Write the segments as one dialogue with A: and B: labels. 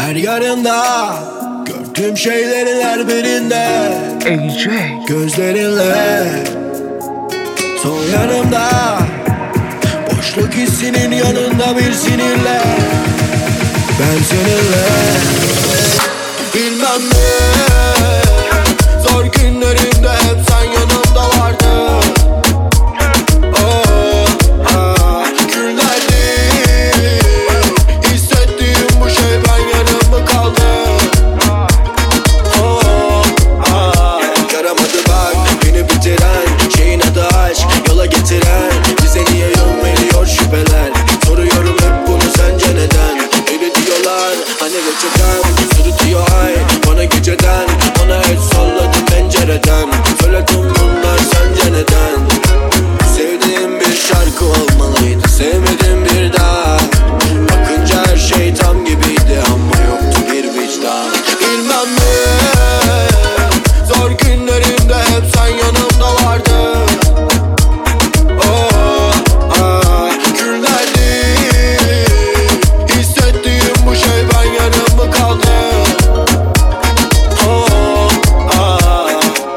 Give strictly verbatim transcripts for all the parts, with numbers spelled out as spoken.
A: Her yarında gördüğüm şeylerin her birinde
B: A J
A: gözlerinle. Son yanımda boşluk hissinin yanında bir sinirle. Ben seninle bilmem ne. Zor günlerimde hep sen yanımda vardın. Oh, ah, günlerdi hissettiğim bu şey, ben yanımda kaldım. Oh, ah, yaramadı bak beni bitiren şeyin adı aşk, yola getiren bize niye yön veriyor şüpheler. Soruyorum hep bunu, sence neden? Öyle diyorlar hani reçeten sırıtıyor ay bana geceden. Bana el salladı pencereden. Söyledim bunlar sence neden? Sevdiğim bir şarkı olmalıydı, sevmedim bir daha. Bakınca her şey tam gibiydi ama yoktu bir vicdan. Bilmem ne. Zor günlerimde hep sen yanımda vardın. Oh, ah, günlerdi hissettiğim bu şey, ben yanımda kaldım. Oh, ah.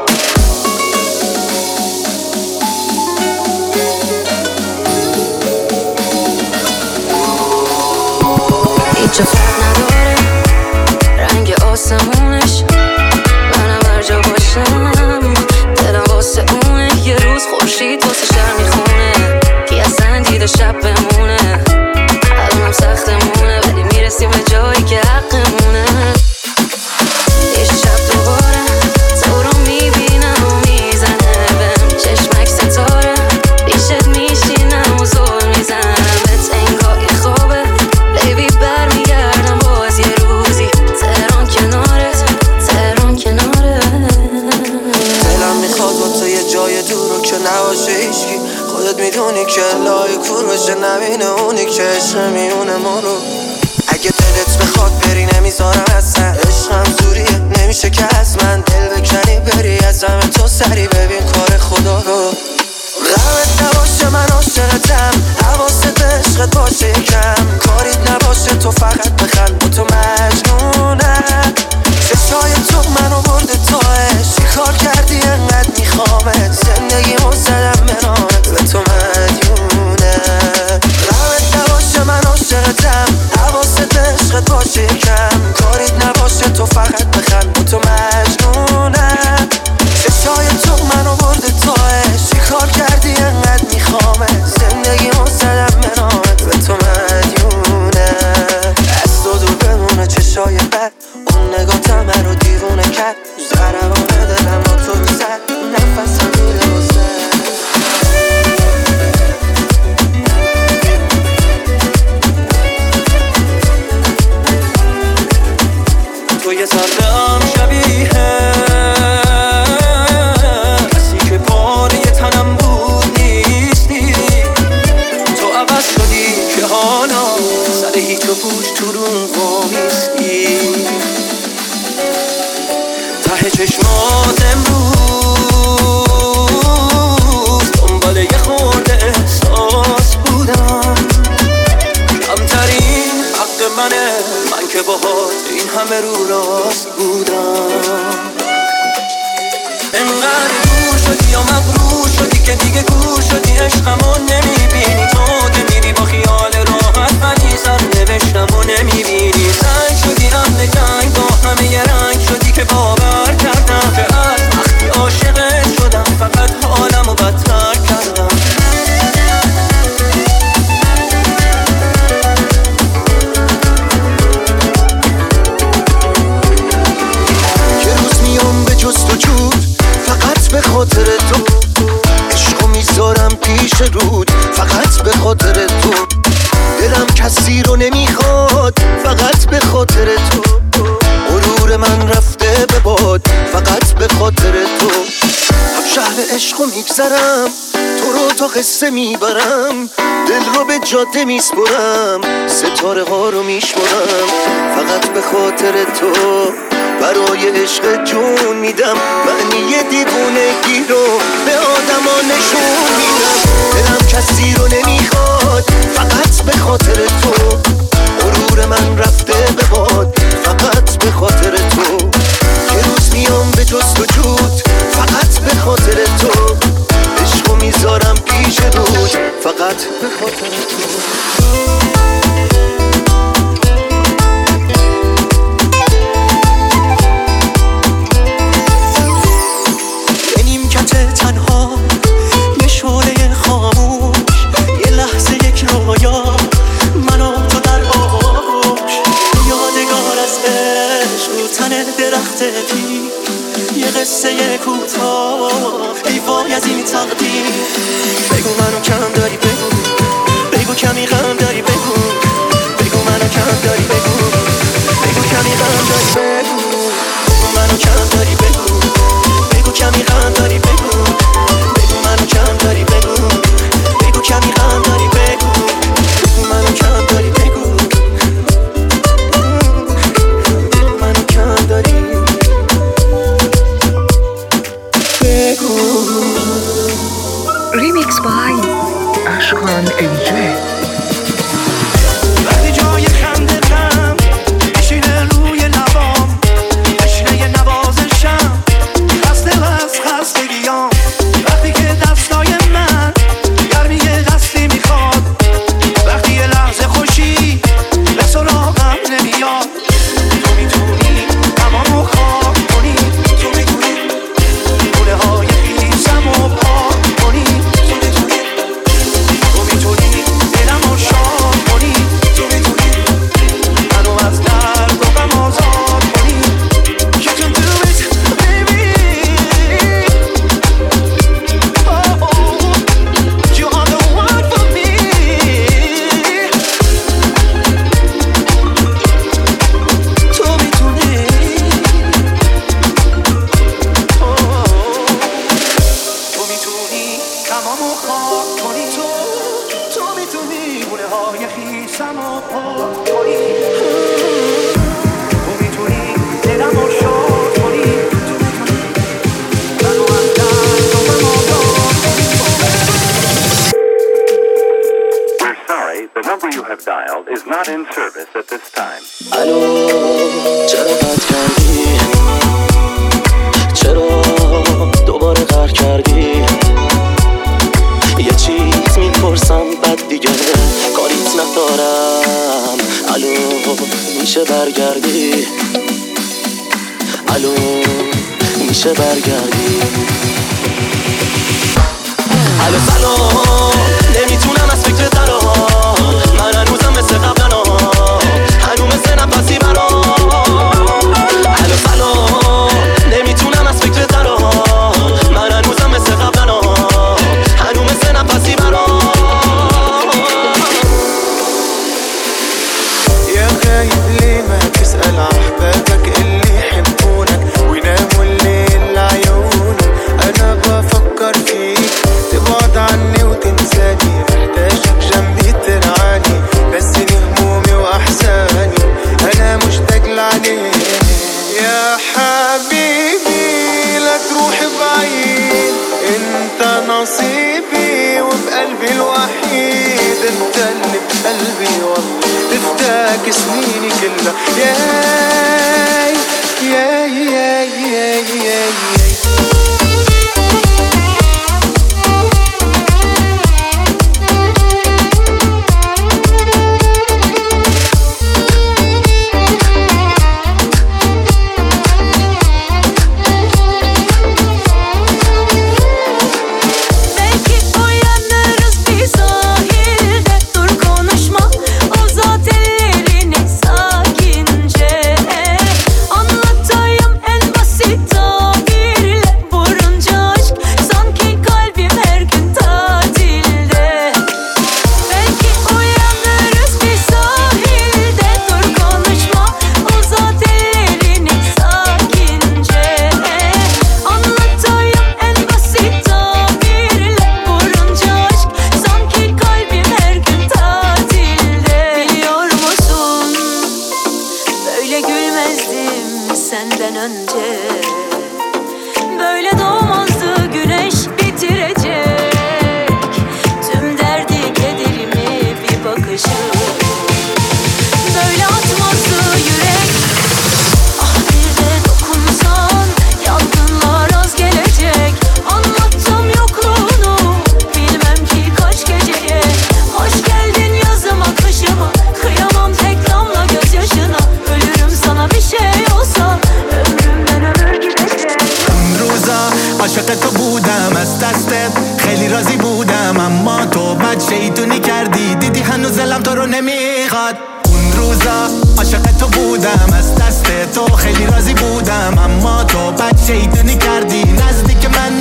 C: هیچ فرق نداره رنگ آسمونش، منم هر جا باشم دلم واسه اونه. یه روز خورشید واسه شهر میخونه، کی اصلا دیده شب بمونه. الانم سختمونه ولی میرسیم به جایی که حقمونه. یه شب دوباره تو رو میبینم و میزنه بهم چشمک ستاره. پیشت میشینم و زل میزنم بهت انگار یه خوابه. بیبی برمیگردم باز یه روزی، تهران کنارت، تهران کنارت.
D: دلم میخواد با تو یه جای دور رو که نباشه هیچکی. خودت میدونی که لای کور بشه نبینه اونی که عشق میونه ما رو. اگه دلت بخواد بری نمیذارم اصلا، عشقم زوریه نمیشه که از من دل بکنی بری از همه تو سری ببین کار خدا رو. غمت نباشه من عاشقتم، حواست عشقت باشه یکم، کاریت نباشه تو فقط بخند با تو مجنونم. چشای تو منو برده تاش، چی کار کردی انقدر میخوامت، زندگیمو زدم به نامت به تو مدیونم. غمت نباشه من عاشقتم، حواست عشقت باشه یکم، کاریت نباشه تو فقط بخند با تو مجنونم. چشای تو منو برده تاش، چی کار کردی انقدر میخوامت، زندگیمو زدم به نامت به تو مدیونم. از تو دور بمونه چشای بد، اون نگاه من رو دیوونه کرد. زهربانه دلم با تو رو زد، نفسم میره واسه. تو یه ذره هم شبیه کسی که پاره تنم بود نیستی. تو عوض شدی که حالا سر هیچ و پوش تو روم وامیستی. ته چشمات امروز دنبال یه خورده احساس بودم. کمترین حق منه من که باهات این همه رو راست بودم. انقدر دور شدی یا مغرور شدی که دیگه گور شدی، عشقمو نمیبینی. تو که میری با خیال راحت ولی سر نوشتمو نمیبینی. سنگ شدی اهل جنگ با همه یه رنگ شدی که باور کردم که از وقتی عاشقت شدم فقط حالمو بدتر کردم. جستجود فقط به خاطر تو، عشقو میذارم پیش رود فقط به خاطر تو. دلم کسی رو نمیخواد فقط به خاطر تو. غرور من رفته به باد فقط به خاطر تو. هم شهر عشقو میگذرم، تو رو تا قصه میبرم، دل رو به جاده میسپرم، ستاره ها رو میشمرم فقط به خاطر تو. برای عشق جون میدم، معنی دیوونگی رو به آدما نشون میدم. دلم کسی رو نمیخواد فقط به خاطر تو. غرور من رفته به باد ای وای از این تقدیر. بگو منو کم داری بگو، بگو کمی غم داری بگو، بگو منو کم داری بگو، بگو کمی غم داری بگو، بگو منو کم داری بگو، بگو کمی غم داری بگو، بگو منو کم داری بگو، بگو کمی غم داری بگو، بگو منو کم داری بگو، بگو منو کم داری بگو.
B: Remix by Ashkan A J.
D: وقتی جای خنده غم میشینه روی لبام، تشنه نوازشم، خسته و از خستگیام. وقتی که دستای من گرمی دستی میخواد، وقتی یه لحظه خوشی به سراغم نمیاد. تو میتونی تمامو خواب کنی، تو میتونی گونه های خیسمو پاک کنی، تو میتونی تو میتونی دلمو شاد کنی، تو میتونی منو از درد و غم آزاد کنی. You can do it baby. Oh, you are the one for me. تو میتونی تو میتونی تمامو خاک کنی، تو تو میتونی گونه های خیسمو پاک کنی، تو میتونی دلمو شاد کنی، تو میتونی منو از درد و غم آزاد کنی.
E: We're sorry, the number you have dialed is not in service at this time.
D: الو چرا قطع کردی؟ چرا دوباره قهر کردی؟ یه چیز میپرسم بعد دیگه کاریت ندارم. الو میشه برگردی؟ الو میشه برگردی؟ الو سلام، نمیتونم از فکر درام، من هنوزم مثل قبلنا، هنوز مثل نفسی برام. الو سلام، نمیتونم از فکر درام، من هنوزم مثل قبلنا، هنوز مثل نفسی برام.
F: يا خايب ليه ما تسأل أحبابك اللي يحبونك ويناموا الليل لعيونك. أنا بفكر فيك تبعد عني وتنساني، محتاجك جنبي ترعاني، نسيني همومي وأحزاني، أنا مشتاق لعليك يا حبيبي. لا تروح بعيد، انت نصيبي وبقلبي الوحيد، انت اللي بقلبي والله تفداك سنيني كلها. ياي ياي ياي ياي ياي
C: Belki uyanırız bir sahilde, dur konuşma, uzat ellerini sakince. Anlatayım en basit tabirle, vurunca aşk sanki kalbim her gün tatilde. Belki uyanırız bir sahilde, dur konuşma, uzat ellerini sakince. Anlatayım en basit tabirle, vurunca aşk sanki kalbim her gün tatilde. Biliyor musun, böyle gülmezdim senden önce, böyle doğmazdı güneş bitirecek tüm derdi kederimi bir bakışım, böyle atmazdı yürek. Ah bir de dokunsan yangınlar az gelecek. Anlattım yokluğunu bilmem ki kaç geceye. Hoş geldin yazıma kışıma, kıyamam tek damla gözyaşına. Ölürüm sana bir şey olsa, ömrümden ömür gidecek.
G: اون روزا عاشق تو بودم از دستت خیلی راضی بودم، اما تو بد شیطونی کردی، دیدی هنوز دلم تو رو نمیخواد. اون روزا عاشق تو بودم از دست تو خیلی راضی بودم، اما تو بد شیطونی کردی، نزدیک من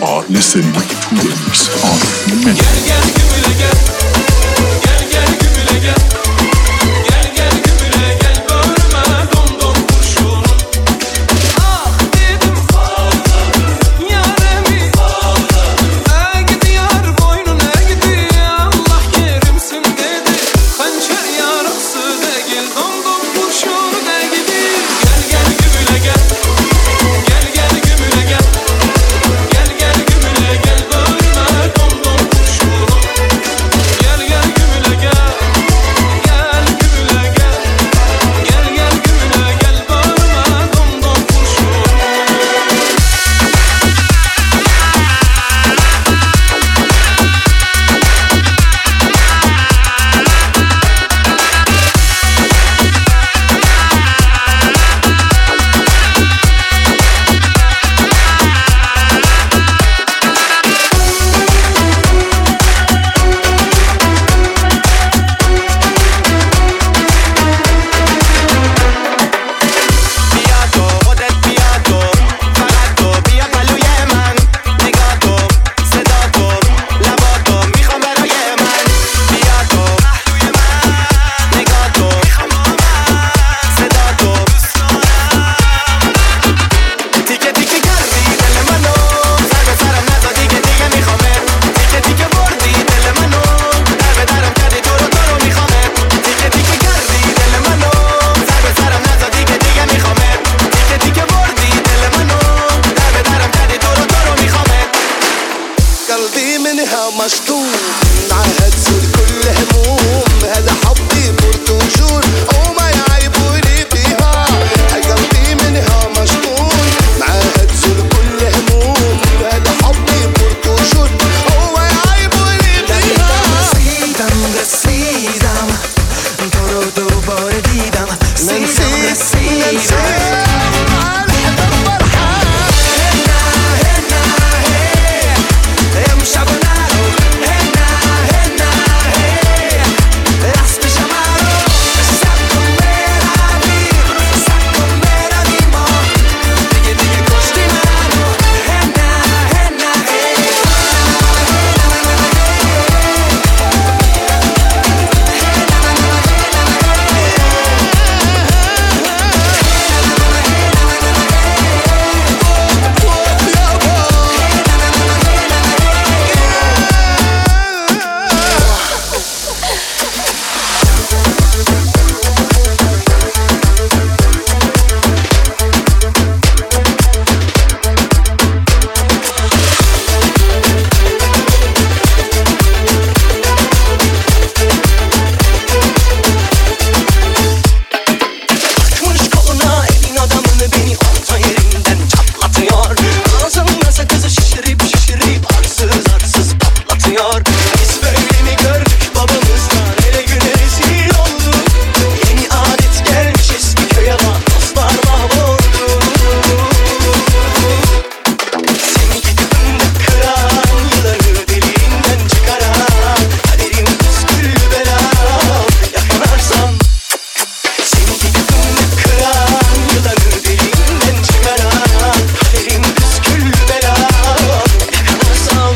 H: are listening to the mix on Metal.
I: Gel gel gümüle gel. Gel gel gümüle gel. Gel gel gümüle gel. Bölme dom dom kurşunun. Ah dedim fazladır. Yaremi fazladır. E gidiyor boynuna gidiyor. Allah kerimsin dedi. Hançer yarısı da gel. Dom dom kurşunu da gidiyor. Gel gel gümüle gel. Gel gel gümüle gel. Gel gel gümüle gel. Bölme dom dom kurşunu. Gel gel gümüle gel. Gel gümüle gel. Gel gel gümüle gel. Bölme dom dom kurşunu.
F: بیا تو خودت بیا تو فقط تو بیا پلوی من نگاه تو صدا تو لبا تو میخوام برای من بیا تو پهلوی من نگاه تو میخوام با من صدا تو دوست دارم تیکه تیکه کردی دل منو سر به سرم نزدی که دیگه میخوامت تیکه تیکه بردی دل منو در به درم کردی تو رو تو رو میخوامت تیکه تیکه کردی دل منو سر به سرم نزدی که دیگه میخوامت تیکه تیکه بردی دل منو در به درم کردی تو رو تو رو میخوامت
A: قلبي منها مشدود عهد زول كل هموم هذا حبي برد وجور وما يعيبوني بيها قلبي منها مشدود عهد زول كل هموم هذا حبي برد وجور وما يعيبوني بيها
F: رسیدم رسیدم تو رو دوباره دیدم رسیدم رسیدم امشب نرو هنا هنا راست پیش مرو سب کن برویم سب کن برویم ما دیگه دیگه کشتی منو هنا هنا Akmış koluna elin adamını beni orta yerinden çatlatıyor Ağzımda sakızı şişirip şişirip arsız arsız patlatıyor Biz böyle mi gördük babamızdan ele güne rezil olduk Yeni adet gelmiş eski köye bak dostlar mahvoldu Seni gidip önde kıran yılanı deliğinden çıkaran Kaderim püsküllü belam yakalarsam Seni gidip önde kıran yılanı deliğinden çıkaran Kaderim püsküllü belam yakalarsam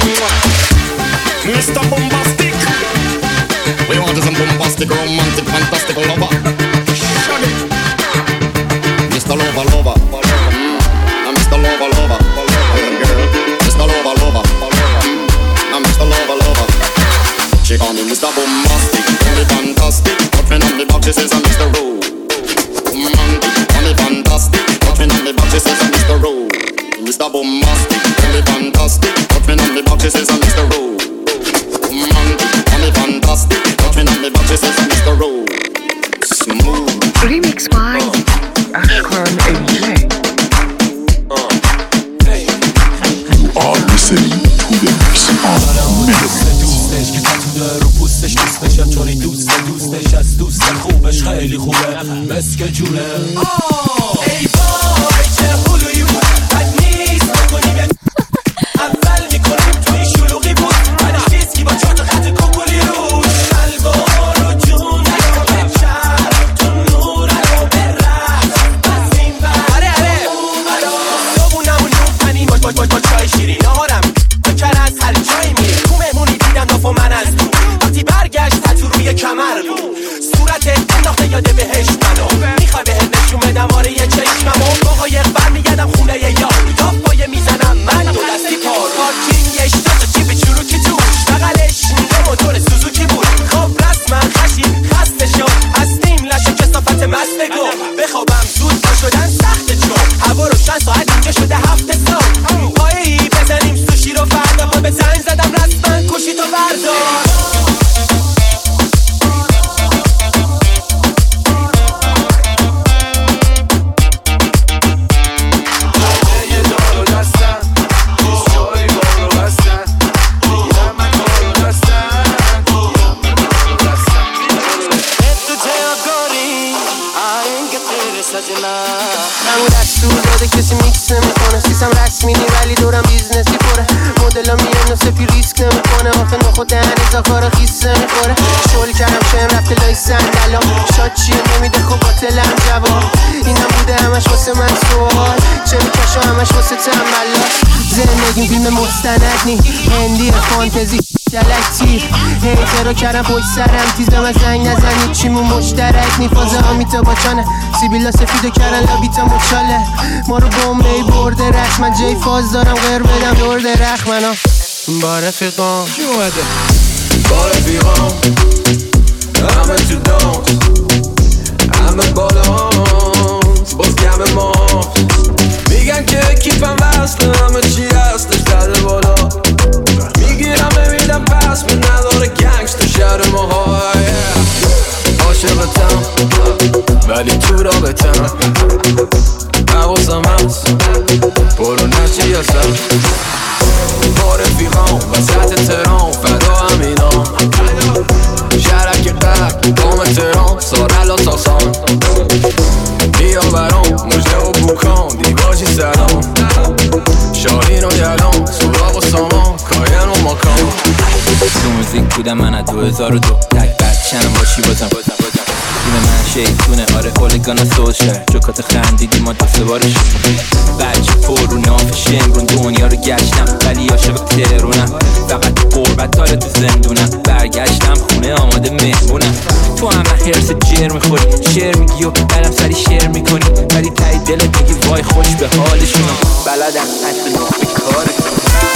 J: Mister Bombastic, we want some bombastic, romantic, fantastic lover. Shut it, Mister Lover, lover, mm. I'm Mister Lover, lover, hey girl, Mister Lover, lover, mm. I'm Mister Lover, lover. She call me Mister Bombastic, call me fantastic. Touch me on the back, she says I'm Mister Romantic, call me fantastic. Touch me on the back, she says I'm Mister Mister Bombastic, call me fantastic. Touch me on the back, she says I'm Mister Romantic, call me fantastic. Touch me on the back, she says I'm Mister Smooth.
B: Remix by Ashkan Evile.
H: You are listening to the mix on Metal.
I: دوستش که تو رو پوستش دوستش چونی دوست دوستش از دوست خوبش خیلی خوبه مسک جونه ای وای چه حلویی بود بد نیست بکنیم اول میکنیم توی شلوغی بود بعدش دیسکی با چهار تا خط کوکولی روش شلوار و جون رو به شهر تو نور رو به رفت بس این بر آره آره صبونمون نون پنی باش باش باش با چای شیرین آقا
K: کسی میکس نمیکنه. سیسم رسمی نی ولی دورم بیزنسی پره. مدل میان و سپی ریسک نمیکنه. آفن با خود دهن ازا کارا خیس نمیخوره. شغل کردم شم رفته لای صندلا. شاد چیه نمیده خب باطلم جواب. اینم بوده همش واسه من سوال. چه میکشو همش واسه تنبلا. زندگیم فیلم مستند نی هندی فانتزی جلکتی هیترو کردم پشت سرم. تیز به من زنگ نزنید چیمون مشترک نی. فازه ها میتا باچانه سیبیلا سفیدو کردن لابیتا مچاله. ما رو بومبی برده رخ. من جای فاز دارم غیر بدم دور درخ. منو با رفیقام
A: چی اومده؟ با رفیقام همه تو دانس همه بالانس باز گم ما میگن که کیفم وصله همه چی هستش داده بالا. میگیرم نمیدم پس من نداره گنگش تو شهر ما های عاشقتم ولی تو رابطم حواسم هست برو نچی هستم. با رفیقام وسط تهران فدا همینام. شهرک قبل دام تهران سارلا تاسان. بیا برام مجده و بوکان دیواجی سلام. شاهین و یلان سراغ و سامان کاین و ماکان.
L: تو موزیک بودم من از دو هزار و دو. تک بچنم باشی بازم تیم من شیطونه. آره اولگانا سوشر جوکات خندیدی ما دو سه بارش. بچه پر رو نافش امرون دنیا رو گشتم ولی عاشق تهرونم. فقط تو قربت داره تو زندونم. برگشتم خونه آماده مهمونم. تو همه حرس جر میخوری شعر میگی و دلم سری شعر میکنی ولی تایی دلت میگی وای خوش به حالشونم. بلدم عشق نو به کارتون.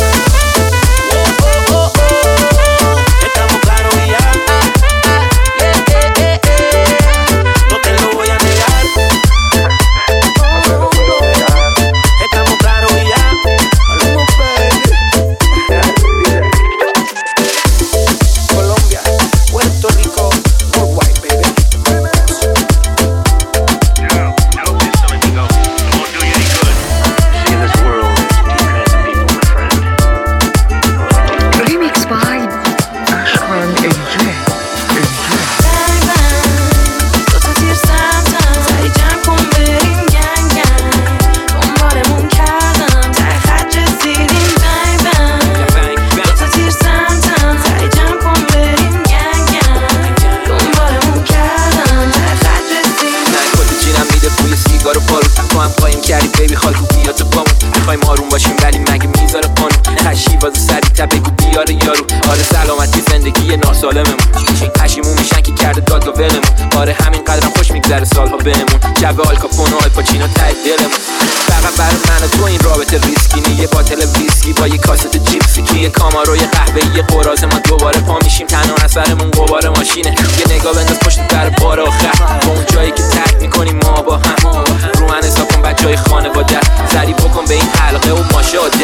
L: سالها بهمون جب آلکاپون و آلپاچینو تای دلمون. فقط برای من و تو این رابطه ریسکی نی. یه باتل ویسکی با یه کاست جیپسی که یه کامارو یه قهوه یه قراز. ما دوباره پا میشیم تنها از سرمون غبار ماشینه. یه نگاه بنداز پشت در بار آخر با اون جایی که ترک میکنیم ما با هم. رو من حساب کن بچه های خانواده سری بکن به این حلقه و ماشاده.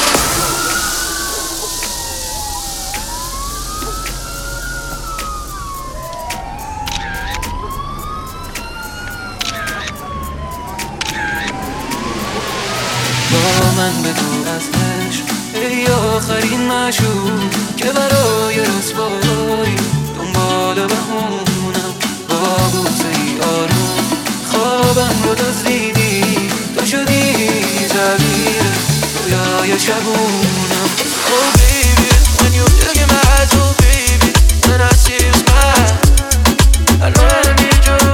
I: من بگو از عشق ای آخرین مشهور که برای رسوایی دنبال بهونم. با بوسه ای آروم خوابم رو دزدیدی. تو شدی زمیر رویای شبونم. Oh baby when you look in my eyes oh baby when I see you smile I know I need you.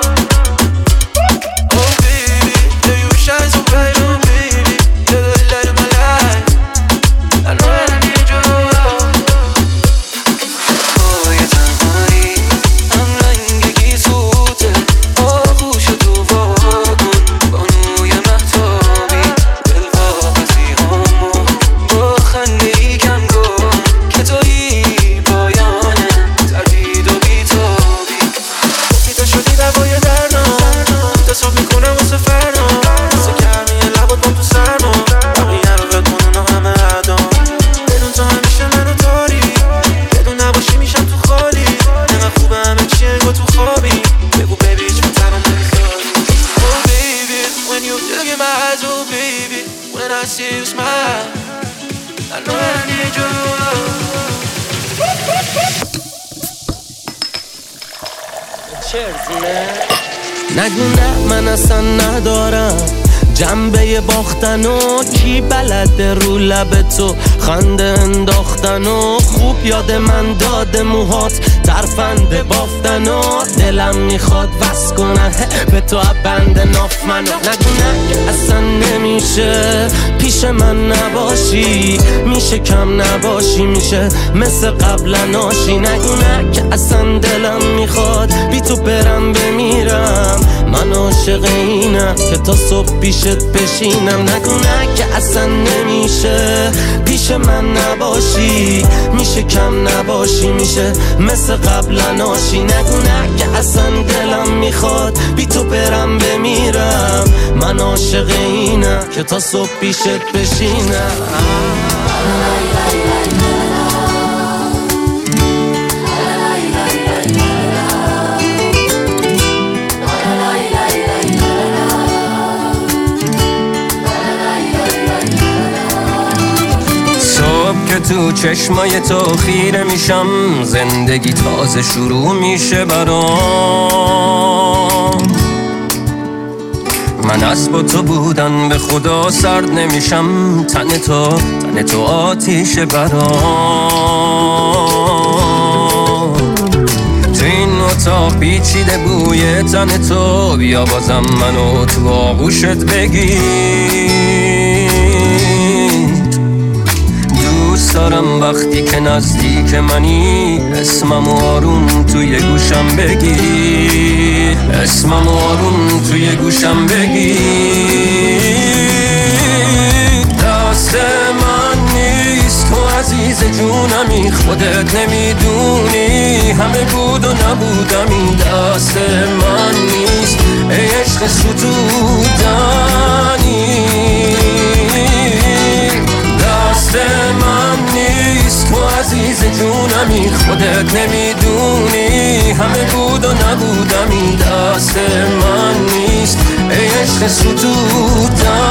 I: Oh baby yeah you shine so bright oh baby.
K: نگو نه من اصلا ندارم
M: جنبه باختن و کی بلده رو لب تو خنده انداختن و خوب یاد من داده موهات ترفنده بافتن و دلم میخواد وس کنه به تو بند ناف منو نگو نه اصلا نمیشه پیش من نباشی میشه کم نباشی میشه مثل قبلا ناشی نگو نه که اصلا دلم میخواد بی تو برم بمیرم من عاشق اینم که تا صبح پیشت بشینم نگو نه که اصلا نمیشه پیش من نباشی میشه کم نباشی میشه مثل قبلا ناشی نگو نه که اصلا دلم میخواد بی تو برم بمیرم من عاشق اینم که تا صبح پیشت بشینم
N: که تو چشمای تو خیره میشم زندگی تازه شروع میشه برام من از با تو بودن به خدا سرد نمیشم تن تو تن تو آتیشه برام تو این اتاق پیچیده بوی تن تو بیا بازم منو تو آغوشت بگیر دوست دارم وقتی که نزدیک منی اسمم آروم توی گوشم بگی اسمم آروم توی گوشم بگی دست من نیست تو عزیز جونمی خودت نمیدونی همه بود و نبودم این دست من نیست ای عشق ستودنی دست من نیست تو عزیز جونمی خودت نمیدونی همه بود و نبودم این دست من نیست ای عشق ستودنی